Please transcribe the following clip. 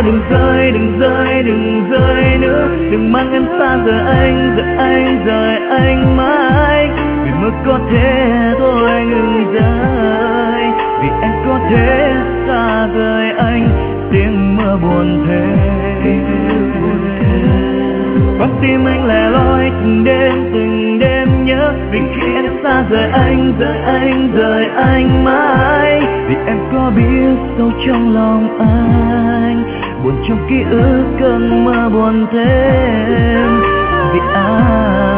đừng rơi, đừng rơi, đừng rơi nữa. Đừng mang em xa rời anh, rời anh mãi. Vì mưa có thể thôi ngừng rơi, vì em có thể xa rời anh. Tiếng mưa buồn thế, con tim anh lẻ loi từng đêm nhớ. Vì khi em xa rời anh, rời anh mãi. Vì em có biết sâu trong lòng anh buồn trong ký ức cơn mơ buồn thêm. Vì anh